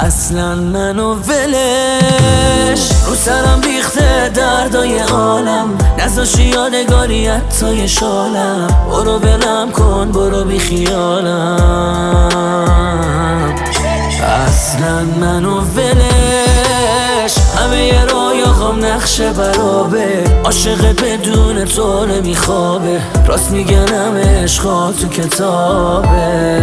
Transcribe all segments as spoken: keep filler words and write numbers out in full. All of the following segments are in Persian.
اصلا منو ولش رو سرم ریخته دردای عالم، نذاشی یادگاری حتی شالم. برو ولم کن برو بی خیالم. اصلا منو ولش همه رویاهام نقشه برابه، عاشقت بدون تو نمیخوابه. راست میگنم عشقا تو کتابه.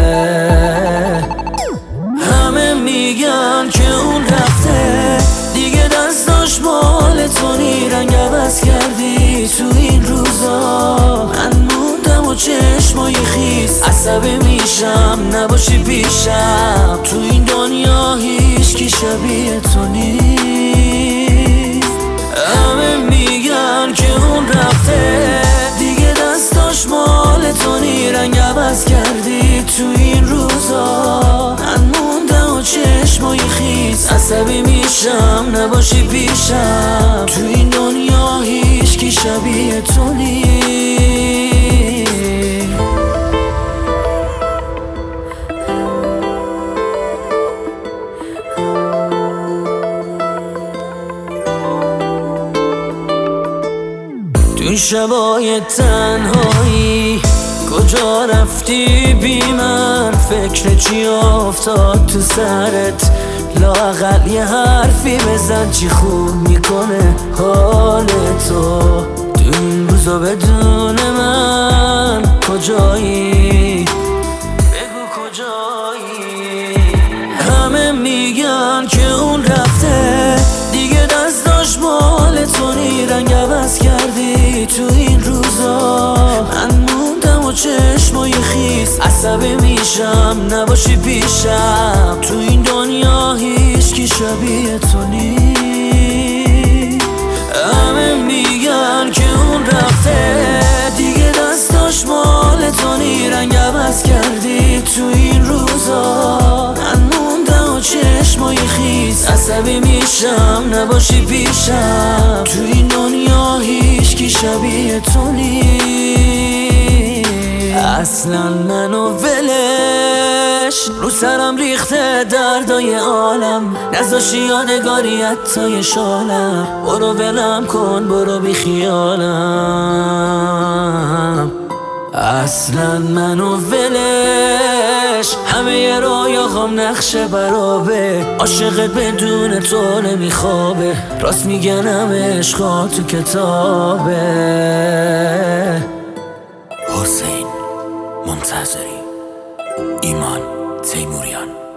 همه میگن که اون رفته دیگه، دستاش مال تو نی. رنگ عوض کردی تو این روزا، من موندم و چشمای خیس. عصبی میشم نباشی پیشم، تو این دنیا هیچ کی شبیه تو نیست. همه میگن که اون رفته دیگه، دستاش مال تو نی. رنگ عوض کردی تو این روزا، من موندم و چشمای خیس. عصبی میشم نباشی پیشم، تو این دنیا هیچ کی شبیه تو نیست. تو این شبای تنهایی کجا رفتی بی من؟ فکر چی افتاد تو سرت؟ لااقل یه حرفی بزن، چی خوب میکنه حال تو؟ تو این روزا بدون من کجایی؟ بگو کجایی؟ همه میگن که اون رفته دیگه، دستاش مال تو نی. رنگ عوض کردی تو این روزا، من موندم و چشمای خیس. عصبی میشم نباشی پیشم، تو این دنیا هیچ کی شبیه تو نیست. همه میگن که اون رفته دیگه، دستاش مال تو نی. رنگ عوض کردی تو این روزا، من موندم و چشمای خیس. عصبی میشم نباشی پیشم، تو این دنیا هیچ کی شبیه تو نیست. اصلا منو ولش رو سرم ریخته دردای عالم، نذاشی یادگاری حتی شالم. برو ولم کن برو بی خیالم. اصلا منو ولش همه رویاهام نقشه برابه، عاشقت بدون تو نمیخوابه. راست میگنم عشقا تو کتابه. حسین منتظری، ایمان تیموریان.